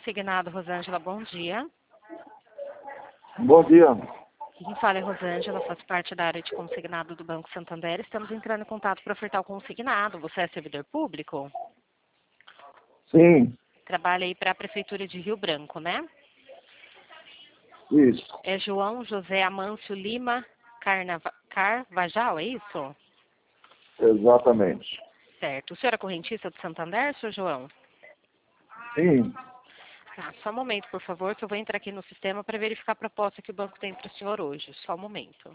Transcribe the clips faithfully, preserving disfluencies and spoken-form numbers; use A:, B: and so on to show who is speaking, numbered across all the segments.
A: Consignado, Rosângela, bom dia.
B: Bom dia.
A: Quem fala é Rosângela, faço parte da área de consignado do Banco Santander. Estamos entrando em contato para ofertar o consignado. Você é servidor público?
B: Sim,
A: Trabalha aí para a Prefeitura de Rio Branco, né?
B: isso.
A: É João José Amâncio Lima Carnava... Carvajal, é isso?
B: Exatamente.
A: Certo. O senhor é correntista do Santander, senhor João?
B: Sim.
A: Tá, só um momento, por favor, que eu vou entrar aqui no sistema para verificar a proposta que o banco tem para o senhor hoje. Só um momento.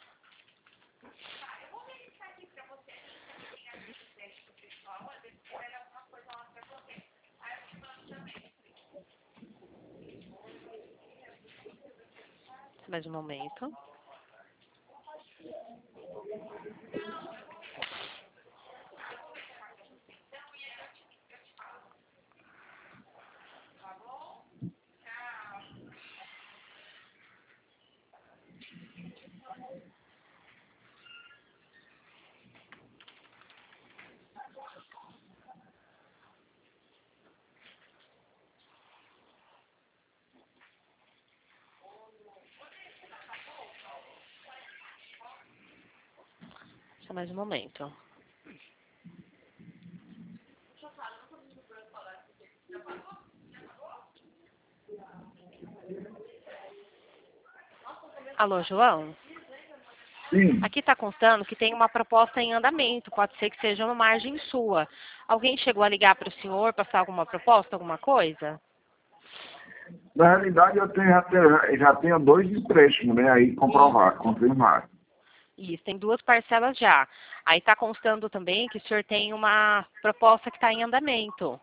A: Mais um momento. Só mais um momento. Alô, João?
B: Sim.
A: Aqui está constando que tem uma proposta em andamento. Pode ser que seja uma margem sua. Alguém chegou a ligar para o senhor, passar alguma proposta, alguma coisa?
B: Na realidade, eu tenho, já, tenho, já tenho dois empréstimos, né? Aí comprovar, confirmar.
A: Isso, tem duas parcelas já. Aí está constando também que o senhor tem uma proposta que está em andamento.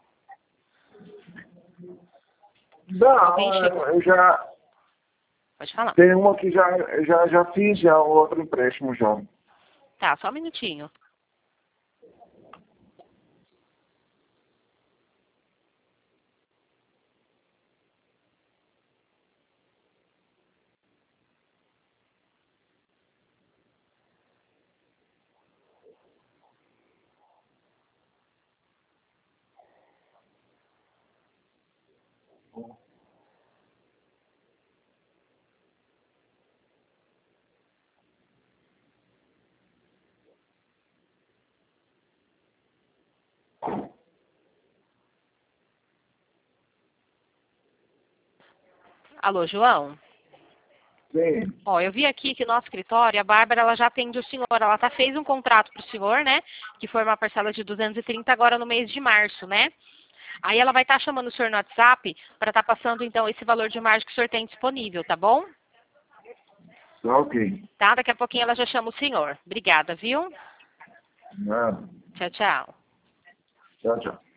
A: Alguém
B: Não,
A: chegou?
B: eu já
A: Pode falar.
B: tenho uma que já, já, já fiz já outro empréstimo já.
A: Tá, só um minutinho. Alô, João?
B: Sim.
A: Ó, eu vi aqui que no nosso escritório, a Bárbara, ela já atende o senhor. Ela tá, fez um contrato para o senhor, né? Que foi uma parcela de duzentos e trinta agora no mês de março, né? Aí ela vai estar chamando o senhor no WhatsApp para estar passando, então, esse valor de margem que o senhor tem disponível, tá bom?
B: Tá ok.
A: Tá? Daqui a pouquinho ela já chama o senhor. Obrigada, viu?
B: Nada.
A: Tchau, tchau.
B: Tchau, tchau.